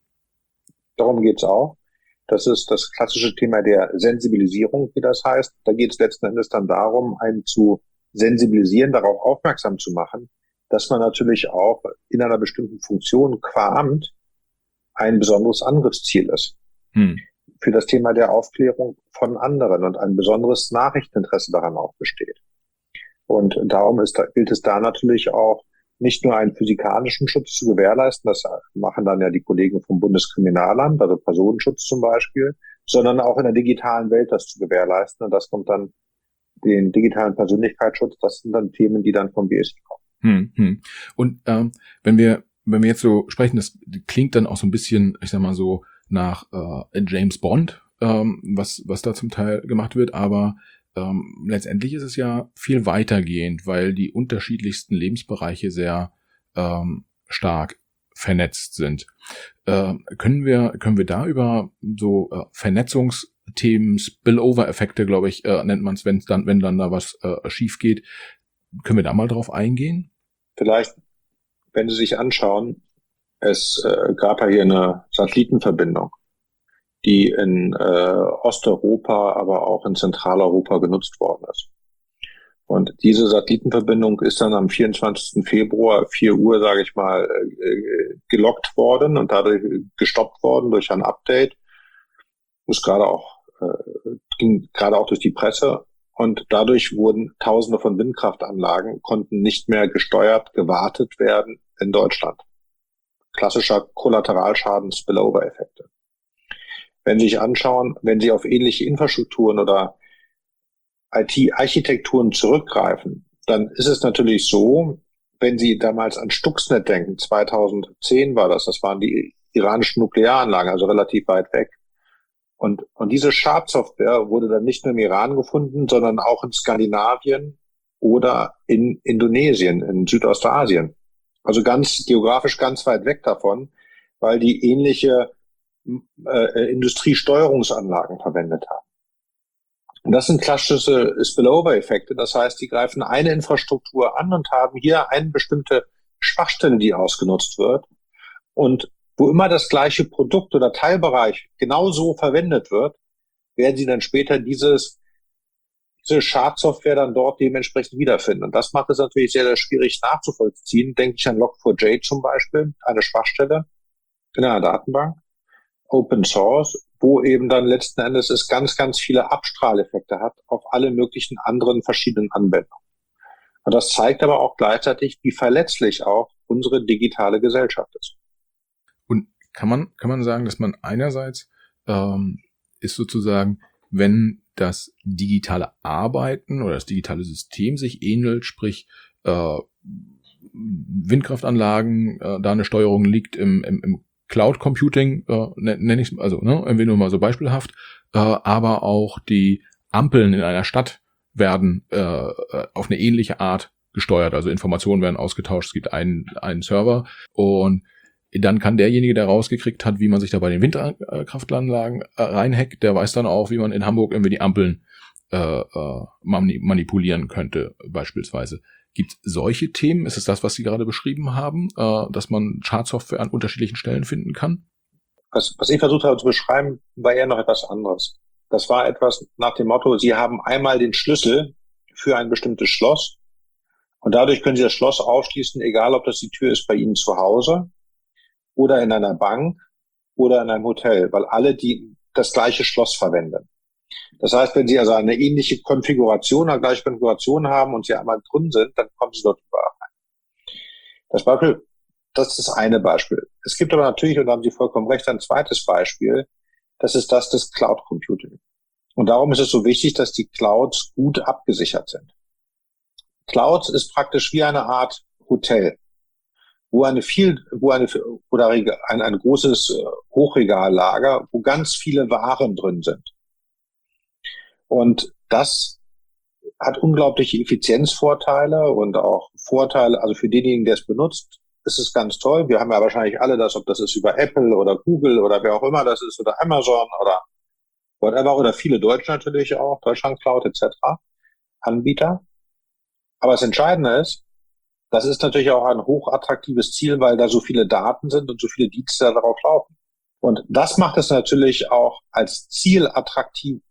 Darum geht's auch. Das ist das klassische Thema der Sensibilisierung, wie das heißt. Da geht es letzten Endes dann darum, einen zu sensibilisieren, darauf aufmerksam zu machen, dass man natürlich auch in einer bestimmten Funktion qua Amt ein besonderes Angriffsziel ist. Für das Thema der Aufklärung von anderen und ein besonderes Nachrichteninteresse daran auch besteht. Und darum gilt es da natürlich auch, nicht nur einen physikalischen Schutz zu gewährleisten, das machen dann ja die Kollegen vom Bundeskriminalamt, also Personenschutz zum Beispiel, sondern auch in der digitalen Welt das zu gewährleisten. Und das kommt dann den digitalen Persönlichkeitsschutz, das sind dann Themen, die dann vom BSI kommen. Und wenn wir jetzt so sprechen, das klingt dann auch so ein bisschen, ich sag mal so, nach James Bond, was da zum Teil gemacht wird, aber letztendlich ist es ja viel weitergehend, weil die unterschiedlichsten Lebensbereiche sehr stark vernetzt sind. Können wir da über so Vernetzungsthemen, Spillover-Effekte, glaube ich, nennt man es, wenn dann da was schief geht, können wir da mal drauf eingehen? Vielleicht, wenn Sie sich anschauen, es gab ja hier eine Satellitenverbindung, die in Osteuropa, aber auch in Zentraleuropa genutzt worden ist. Und diese Satellitenverbindung ist dann am 24. Februar 4 Uhr, sage ich mal, gelockt worden und dadurch gestoppt worden durch ein Update. Das ging gerade auch durch die Presse. Und dadurch wurden Tausende von Windkraftanlagen, konnten nicht mehr gesteuert, gewartet werden in Deutschland. klassischer Kollateralschaden, Spillover-Effekte. Wenn Sie sich anschauen, wenn Sie auf ähnliche Infrastrukturen oder IT-Architekturen zurückgreifen, dann ist es natürlich so, wenn Sie damals an Stuxnet denken, 2010 war das waren die iranischen Nuklearanlagen, also relativ weit weg. Und diese Schadsoftware wurde dann nicht nur im Iran gefunden, sondern auch in Skandinavien oder in Indonesien, in Südostasien. Also geografisch ganz weit weg davon, weil die ähnliche Industriesteuerungsanlagen verwendet haben. Und das sind klassische Spillover-Effekte. Das heißt, die greifen eine Infrastruktur an und haben hier eine bestimmte Schwachstelle, die ausgenutzt wird. Und wo immer das gleiche Produkt oder Teilbereich genauso verwendet wird, werden Sie dann später diese Schadsoftware dann dort dementsprechend wiederfinden. Und das macht es natürlich sehr, sehr schwierig nachzuvollziehen. Denke ich an Log4j zum Beispiel, eine Schwachstelle in einer Datenbank, Open Source, wo eben dann letzten Endes es ganz, ganz viele Abstrahleffekte hat auf alle möglichen anderen verschiedenen Anwendungen. Und das zeigt aber auch gleichzeitig, wie verletzlich auch unsere digitale Gesellschaft ist. Und kann man sagen, dass man einerseits ist sozusagen, wenn das digitale Arbeiten oder das digitale System sich ähnelt, sprich Windkraftanlagen, da eine Steuerung liegt im Cloud Computing, nenne ich es, also irgendwie nur mal so beispielhaft, aber auch die Ampeln in einer Stadt werden auf eine ähnliche Art gesteuert, also Informationen werden ausgetauscht, es gibt einen Server und dann kann derjenige, der rausgekriegt hat, wie man sich da bei den Windkraftanlagen reinhackt, der weiß dann auch, wie man in Hamburg irgendwie die Ampeln manipulieren könnte, beispielsweise. Gibt es solche Themen? Ist es das, was Sie gerade beschrieben haben, dass man Schadsoftware an unterschiedlichen Stellen finden kann? Was ich versucht habe zu beschreiben, war eher noch etwas anderes. Das war etwas nach dem Motto, Sie haben einmal den Schlüssel für ein bestimmtes Schloss und dadurch können Sie das Schloss aufschließen, egal ob das die Tür ist bei Ihnen zu Hause oder in einer Bank oder in einem Hotel, weil alle die das gleiche Schloss verwenden. Das heißt, wenn Sie also eine ähnliche Konfiguration, eine gleiche Konfiguration haben und Sie einmal drin sind, dann kommen Sie dort überall rein. Das ist das eine Beispiel. Es gibt aber natürlich, und da haben Sie vollkommen recht, ein zweites Beispiel. Das ist das des Cloud Computing. Und darum ist es so wichtig, dass die Clouds gut abgesichert sind. Clouds ist praktisch wie eine Art Hotel, wo ein großes Hochregallager, wo ganz viele Waren drin sind. Und das hat unglaubliche Effizienzvorteile und auch Vorteile, also für denjenigen, der es benutzt, ist es ganz toll. Wir haben ja wahrscheinlich alle das, ob das ist über Apple oder Google oder wer auch immer das ist oder Amazon oder whatever oder viele Deutsche natürlich auch, Deutschland Cloud etc. Anbieter. Aber das Entscheidende ist, das ist natürlich auch ein hochattraktives Ziel, weil da so viele Daten sind und so viele Dienste darauf laufen. Und das macht es natürlich auch als Ziel attraktiv.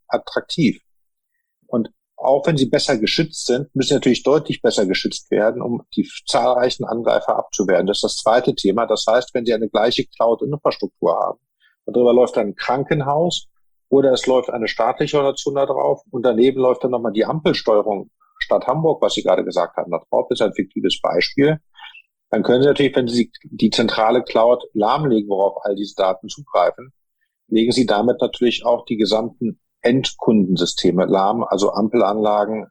Und auch wenn sie besser geschützt sind, müssen sie natürlich deutlich besser geschützt werden, um die zahlreichen Angreifer abzuwehren. Das ist das zweite Thema. Das heißt, wenn Sie eine gleiche Cloud-Infrastruktur haben und darüber läuft ein Krankenhaus oder es läuft eine staatliche Organisation da drauf und daneben läuft dann nochmal die Ampelsteuerung Stadt Hamburg, was Sie gerade gesagt haben, da drauf ist ein fiktives Beispiel, dann können Sie natürlich, wenn Sie die zentrale Cloud lahmlegen, worauf all diese Daten zugreifen, legen Sie damit natürlich auch die gesamten Endkundensysteme lahm, also Ampelanlagen,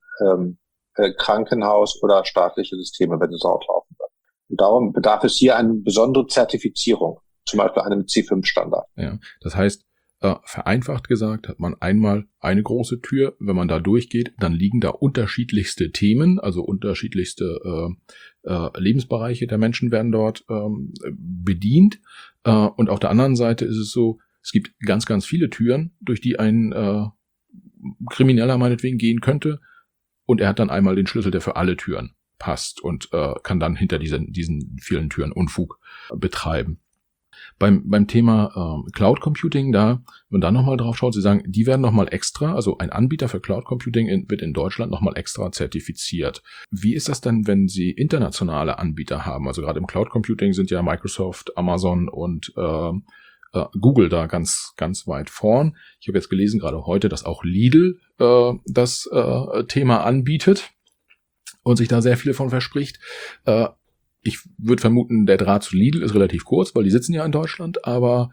Krankenhaus oder staatliche Systeme, wenn es dort laufen wird. Und darum bedarf es hier eine besondere Zertifizierung, zum Beispiel einem C5-Standard. Ja, das heißt, vereinfacht gesagt, hat man einmal eine große Tür, wenn man da durchgeht, dann liegen da unterschiedlichste Themen, also unterschiedlichste Lebensbereiche der Menschen werden dort bedient. Und auf der anderen Seite ist es so, es gibt ganz, ganz viele Türen, durch die ein Krimineller meinetwegen gehen könnte. Und er hat dann einmal den Schlüssel, der für alle Türen passt und kann dann hinter diesen vielen Türen Unfug betreiben. Beim Thema Cloud Computing, wenn man da nochmal drauf schaut, Sie sagen, die werden nochmal extra, also ein Anbieter für Cloud Computing wird in Deutschland nochmal extra zertifiziert. Wie ist das denn, wenn Sie internationale Anbieter haben? Also gerade im Cloud Computing sind ja Microsoft, Amazon und Google da ganz, ganz weit vorn. Ich habe jetzt gelesen, gerade heute, dass auch Lidl das Thema anbietet und sich da sehr viel von verspricht. ich würde vermuten, der Draht zu Lidl ist relativ kurz, weil die sitzen ja in Deutschland, aber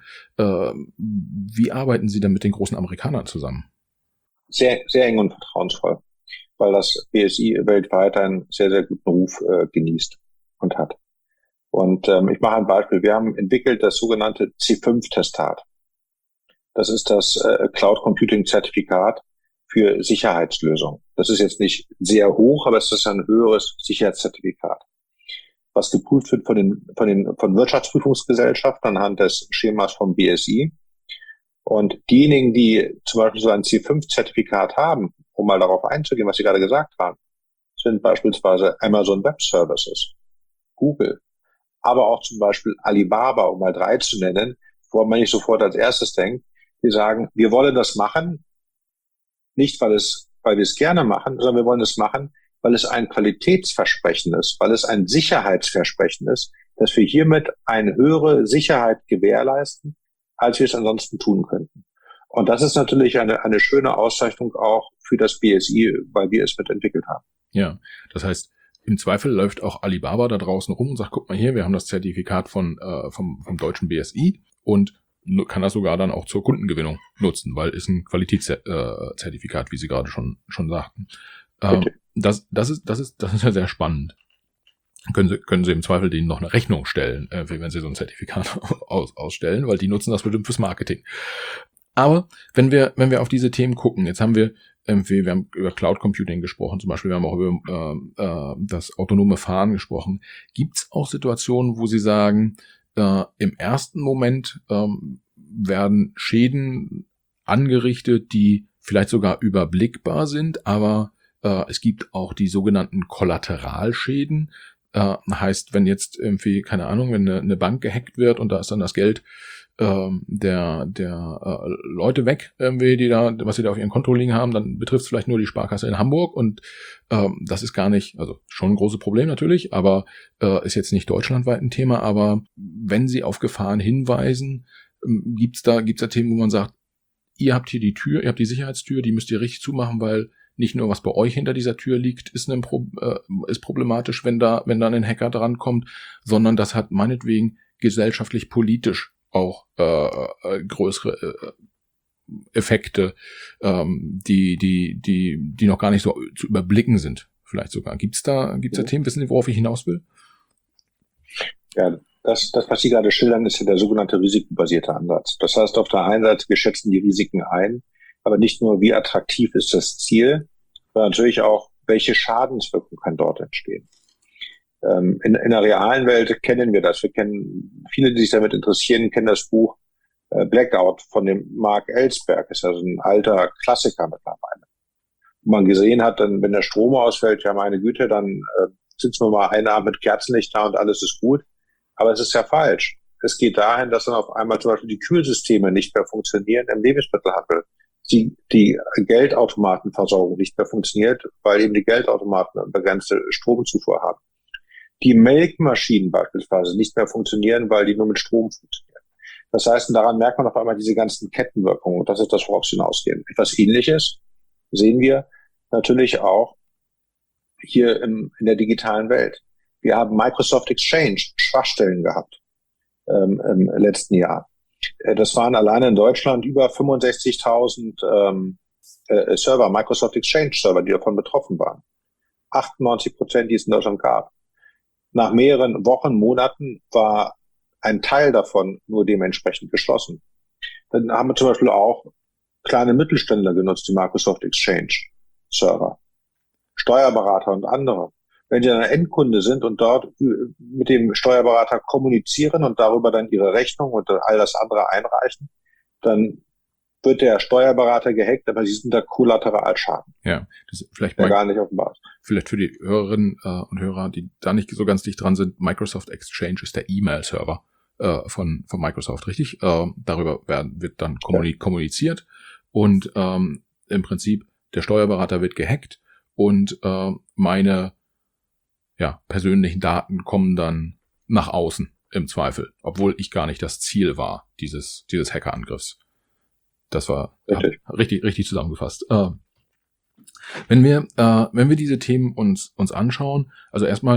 wie arbeiten Sie denn mit den großen Amerikanern zusammen? Sehr, sehr eng und vertrauensvoll, weil das BSI weltweit einen sehr, sehr guten Ruf genießt und hat. Und ich mache ein Beispiel. Wir haben entwickelt das sogenannte C5-Testat. Das ist das Cloud Computing Zertifikat für Sicherheitslösungen. Das ist jetzt nicht sehr hoch, aber es ist ein höheres Sicherheitszertifikat, was geprüft wird von Wirtschaftsprüfungsgesellschaften anhand des Schemas vom BSI. Und diejenigen, die zum Beispiel so ein C5-Zertifikat haben, um mal darauf einzugehen, was Sie gerade gesagt haben, sind beispielsweise Amazon Web Services, Google, aber auch zum Beispiel Alibaba, um mal 3 zu nennen, wo man nicht sofort als erstes denkt. Die sagen, wir wollen das machen, nicht weil wir es gerne machen, sondern wir wollen es machen, weil es ein Qualitätsversprechen ist, weil es ein Sicherheitsversprechen ist, dass wir hiermit eine höhere Sicherheit gewährleisten, als wir es ansonsten tun könnten. Und das ist natürlich eine schöne Auszeichnung auch für das BSI, weil wir es mitentwickelt haben. Ja, das heißt, im Zweifel läuft auch Alibaba da draußen rum und sagt, guck mal hier, wir haben das Zertifikat vom deutschen BSI und kann das sogar dann auch zur Kundengewinnung nutzen, weil ist ein Qualitätszertifikat, wie Sie gerade schon sagten. Das ist ja sehr spannend. Können Sie im Zweifel denen noch eine Rechnung stellen, wenn Sie so ein Zertifikat ausstellen, weil die nutzen das bestimmt fürs Marketing. Aber wenn wir auf diese Themen gucken, jetzt haben wir haben über Cloud Computing gesprochen, zum Beispiel, wir haben auch über das autonome Fahren gesprochen. Gibt es auch Situationen, wo Sie sagen, im ersten Moment werden Schäden angerichtet, die vielleicht sogar überblickbar sind, aber es gibt auch die sogenannten Kollateralschäden. Heißt, wenn jetzt irgendwie, keine Ahnung, wenn eine Bank gehackt wird und da ist dann das Geld der Leute weg, irgendwie, die da, was sie da auf ihrem Konto liegen haben, dann betrifft es vielleicht nur die Sparkasse in Hamburg und das ist gar nicht, also schon ein großes Problem natürlich, aber ist jetzt nicht deutschlandweit ein Thema, aber wenn sie auf Gefahren hinweisen, gibt's da Themen, wo man sagt, ihr habt hier die Tür, ihr habt die Sicherheitstür, die müsst ihr richtig zumachen, weil nicht nur was bei euch hinter dieser Tür liegt, ist problematisch, wenn da ein Hacker drankommt, sondern das hat meinetwegen gesellschaftlich, politisch auch größere Effekte, die noch gar nicht so zu überblicken sind, vielleicht sogar. Gibt's da Themen? Wissen Sie, worauf ich hinaus will? Ja, das, was Sie gerade schildern, ist ja der sogenannte risikobasierte Ansatz. Das heißt, auf der einen Seite, wir schätzen die Risiken ein, aber nicht nur, wie attraktiv ist das Ziel, sondern natürlich auch, welche Schadenswirkung kann dort entstehen. In der realen Welt kennen wir das. Wir kennen, viele, die sich damit interessieren, kennen das Buch Blackout von dem Mark Ellsberg. Ist also ein alter Klassiker mittlerweile. Wo man gesehen hat, dann, wenn der Strom ausfällt, ja meine Güte, dann sitzen wir mal einen Abend mit Kerzenlicht da und alles ist gut. Aber es ist ja falsch. Es geht dahin, dass dann auf einmal zum Beispiel die Kühlsysteme nicht mehr funktionieren im Lebensmittelhandel. Die Geldautomatenversorgung nicht mehr funktioniert, weil eben die Geldautomaten eine begrenzte Stromzufuhr haben. Die Melkmaschinen beispielsweise nicht mehr funktionieren, weil die nur mit Strom funktionieren. Das heißt, daran merkt man auf einmal diese ganzen Kettenwirkungen. Und das ist das, worauf sie hinausgehen. Etwas Ähnliches sehen wir natürlich auch hier in der digitalen Welt. Wir haben Microsoft Exchange Schwachstellen gehabt im letzten Jahr. Das waren alleine in Deutschland über 65.000 Server, Microsoft Exchange Server, die davon betroffen waren. 98%, die es in Deutschland gab. Nach mehreren Wochen, Monaten war ein Teil davon nur dementsprechend geschlossen. Dann haben wir zum Beispiel auch kleine Mittelständler genutzt, die Microsoft Exchange Server, Steuerberater und andere. Wenn Sie ein Endkunde sind und dort mit dem Steuerberater kommunizieren und darüber dann Ihre Rechnung und all das andere einreichen, dann wird der Steuerberater gehackt, aber Sie sind da Kollateralschaden. Ja, das ist vielleicht mal gar nicht offenbar. Vielleicht für die Hörerinnen und Hörer, die da nicht so ganz dicht dran sind, Microsoft Exchange ist der E-Mail-Server von Microsoft, richtig? Darüber wird dann kommuniziert und im Prinzip der Steuerberater wird gehackt und meine persönlichen Daten kommen dann nach außen im Zweifel, obwohl ich gar nicht das Ziel war dieses Hackerangriffs. Das war richtig zusammengefasst. Wenn wir diese Themen uns anschauen, also erstmal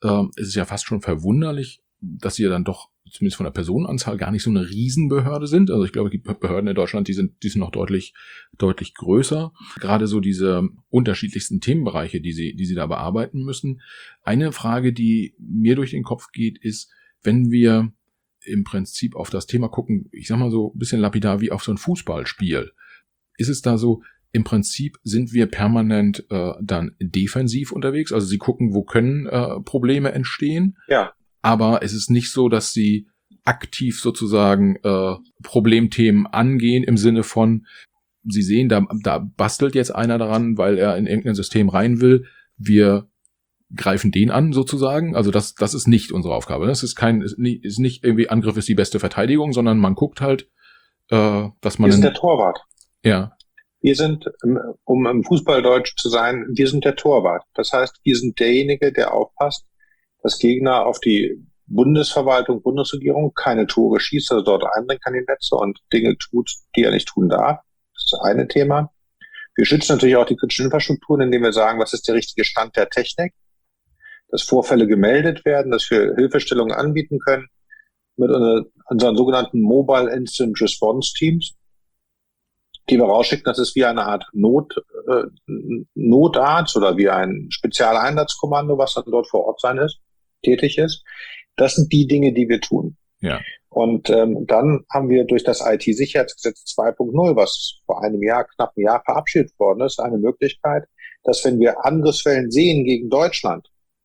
ist es ja fast schon verwunderlich, dass sie ja dann doch zumindest von der Personenanzahl gar nicht so eine Riesenbehörde sind. Also ich glaube, die Behörden in Deutschland, die sind noch deutlich größer. Gerade so diese unterschiedlichsten Themenbereiche, die sie da bearbeiten müssen. Eine Frage, die mir durch den Kopf geht, ist, wenn wir im Prinzip auf das Thema gucken, ich sag mal so ein bisschen lapidar wie auf so ein Fußballspiel, ist es da so, im Prinzip sind wir permanent dann defensiv unterwegs. Also sie gucken, wo können Probleme entstehen. Ja. Aber es ist nicht so, dass sie aktiv sozusagen Problemthemen angehen im Sinne von, sie sehen, da bastelt jetzt einer daran, weil er in irgendein System rein will. Wir greifen den an sozusagen. Also das ist nicht unsere Aufgabe. Das ist nicht irgendwie Angriff ist die beste Verteidigung, sondern man guckt halt, dass man... Wir sind der Torwart. Ja. Wir sind, um im Fußballdeutsch zu sein, wir sind der Torwart. Das heißt, wir sind derjenige, der aufpasst, dass Gegner auf die Bundesverwaltung, Bundesregierung keine Tore schießt, also dort eindringen kann in die Netze und Dinge tut, die er nicht tun darf. Das ist das eine Thema. Wir schützen natürlich auch die kritischen Infrastrukturen, indem wir sagen, was ist der richtige Stand der Technik, dass Vorfälle gemeldet werden, dass wir Hilfestellungen anbieten können mit unseren sogenannten Mobile Incident Response Teams, die wir rausschicken. Das ist wie eine Art Notarzt oder wie ein Spezialeinsatzkommando, was dann dort vor Ort tätig ist. Das sind die Dinge, die wir tun. Ja. Und dann haben wir durch das IT-Sicherheitsgesetz 2.0, was vor knapp einem Jahr verabschiedet worden ist, eine Möglichkeit, dass wenn wir Angriffswellen sehen gegen Deutschland,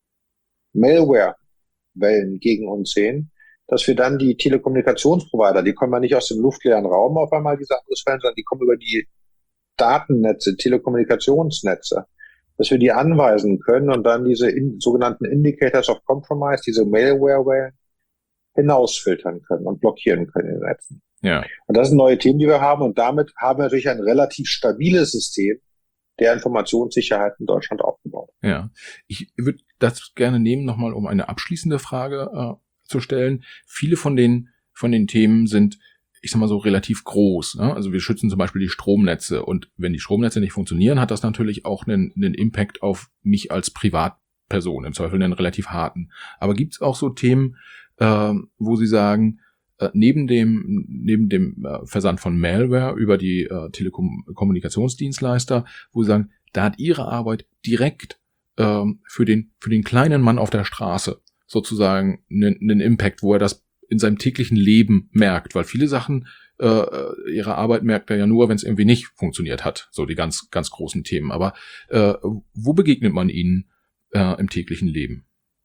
Malware-Wellen gegen uns sehen, dass wir dann die Telekommunikationsprovider, die kommen ja nicht aus dem luftleeren Raum auf einmal, diese Angriffswellen, sondern die kommen über die Datennetze, Telekommunikationsnetze, dass wir die anweisen können und dann diese sogenannten Indicators of Compromise, diese Malware-Wellen, hinausfiltern können und blockieren können in den Netzen. Ja. Und das sind neue Themen, die wir haben, und damit haben wir natürlich ein relativ stabiles System der Informationssicherheit in Deutschland aufgebaut. Ja, ich würde das gerne nehmen, nochmal um eine abschließende Frage zu stellen. Viele von den Themen sind, ich sag mal so, relativ groß. Ne? Also wir schützen zum Beispiel die Stromnetze, und wenn die Stromnetze nicht funktionieren, hat das natürlich auch einen Impact auf mich als Privatperson, im Zweifel einen relativ harten. Aber gibt's auch so Themen, wo Sie sagen, neben dem Versand von Malware über die Telekommunikationsdienstleister, wo Sie sagen, da hat Ihre Arbeit direkt für den kleinen Mann auf der Straße sozusagen einen Impact, wo er das in seinem täglichen Leben merkt, weil viele Sachen ihre Arbeit merkt er ja nur, wenn es irgendwie nicht funktioniert hat, so die ganz ganz großen Themen. Aber wo begegnet man ihnen im täglichen Leben?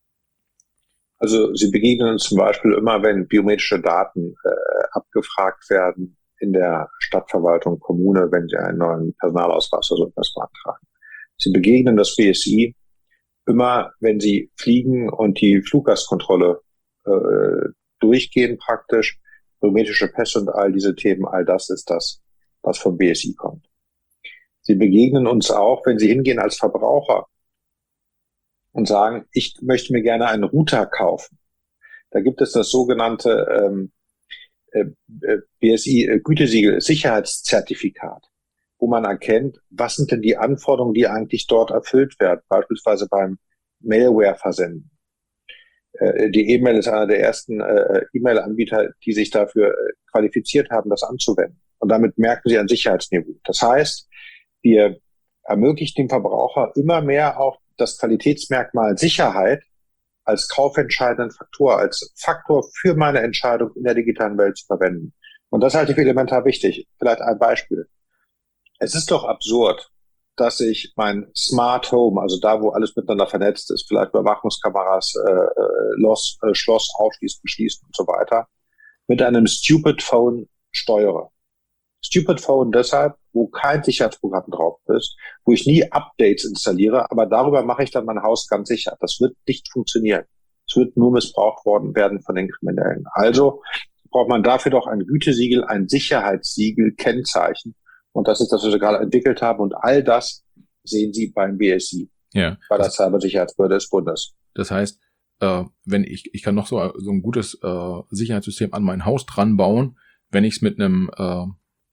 Also sie begegnen uns zum Beispiel immer, wenn biometrische Daten abgefragt werden in der Stadtverwaltung, Kommune, wenn sie einen neuen Personalausweis oder so etwas beantragen. Sie begegnen das BSI immer, wenn sie fliegen und die Fluggastkontrolle durchgehen praktisch, biometrische Pässe und all diese Themen, all das ist das, was vom BSI kommt. Sie begegnen uns auch, wenn sie hingehen als Verbraucher und sagen, ich möchte mir gerne einen Router kaufen. Da gibt es das sogenannte BSI-Gütesiegel, Sicherheitszertifikat, wo man erkennt, was sind denn die Anforderungen, die eigentlich dort erfüllt werden, beispielsweise beim Malware-Versenden. Die E-Mail ist einer der ersten E-Mail-Anbieter, die sich dafür qualifiziert haben, das anzuwenden. Und damit merken sie ein Sicherheitsniveau. Das heißt, wir ermöglichen dem Verbraucher immer mehr auch das Qualitätsmerkmal Sicherheit als kaufentscheidenden Faktor, als Faktor für meine Entscheidung in der digitalen Welt zu verwenden. Und das halte ich für elementar wichtig. Vielleicht ein Beispiel. Es ist doch absurd, dass ich mein Smart Home, also da, wo alles miteinander vernetzt ist, vielleicht Überwachungskameras, Schloss aufschließen, beschließen und so weiter, mit einem Stupid Phone steuere. Stupid Phone deshalb, wo kein Sicherheitsprogramm drauf ist, wo ich nie Updates installiere, aber darüber mache ich dann mein Haus ganz sicher. Das wird nicht funktionieren. Es wird nur missbraucht werden von den Kriminellen. Also braucht man dafür doch ein Gütesiegel, ein Sicherheitssiegel, Kennzeichen. Und das ist das, was wir gerade entwickelt haben. Und all das sehen Sie beim BSI, bei der Cybersicherheitsbehörde des Bundes. Das heißt, wenn ich kann noch so ein gutes Sicherheitssystem an mein Haus dran bauen, wenn ich es mit einem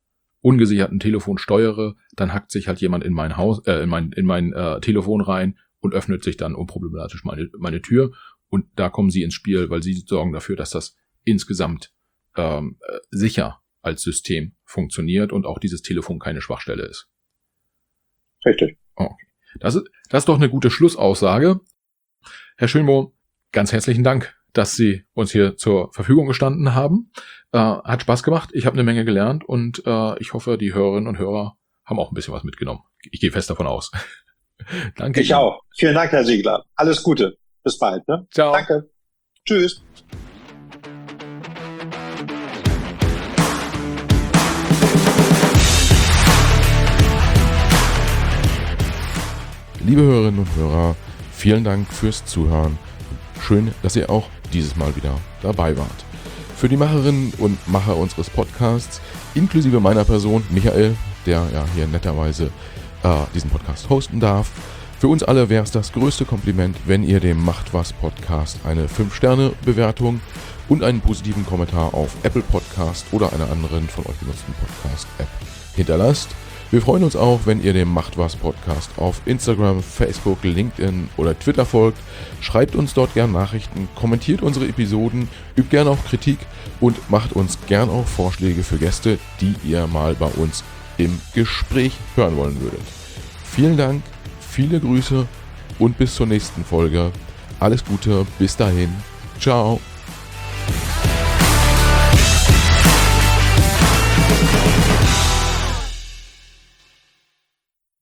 ungesicherten Telefon steuere, dann hackt sich halt jemand in mein Haus, in mein Telefon rein und öffnet sich dann unproblematisch meine Tür. Und da kommen sie ins Spiel, weil sie sorgen dafür, dass das insgesamt sicher als System funktioniert und auch dieses Telefon keine Schwachstelle ist. Richtig. Okay. Das ist doch eine gute Schlussaussage. Herr Schönbohm, ganz herzlichen Dank, dass Sie uns hier zur Verfügung gestanden haben. Hat Spaß gemacht, ich habe eine Menge gelernt und ich hoffe, die Hörerinnen und Hörer haben auch ein bisschen was mitgenommen. Ich gehe fest davon aus. Danke. Ich auch. Vielen Dank, Herr Siegler. Alles Gute. Bis bald. Ne? Ciao. Danke. Tschüss. Liebe Hörerinnen und Hörer, vielen Dank fürs Zuhören. Schön, dass ihr auch dieses Mal wieder dabei wart. Für die Macherinnen und Macher unseres Podcasts, inklusive meiner Person, Michael, der ja hier netterweise diesen Podcast hosten darf, für uns alle wäre es das größte Kompliment, wenn ihr dem Macht was Podcast eine 5-Sterne-Bewertung und einen positiven Kommentar auf Apple Podcast oder einer anderen von euch genutzten Podcast-App hinterlasst. Wir freuen uns auch, wenn ihr dem Macht was Podcast auf Instagram, Facebook, LinkedIn oder Twitter folgt. Schreibt uns dort gern Nachrichten, kommentiert unsere Episoden, übt gern auch Kritik und macht uns gern auch Vorschläge für Gäste, die ihr mal bei uns im Gespräch hören wollen würdet. Vielen Dank, viele Grüße und bis zur nächsten Folge. Alles Gute, bis dahin. Ciao.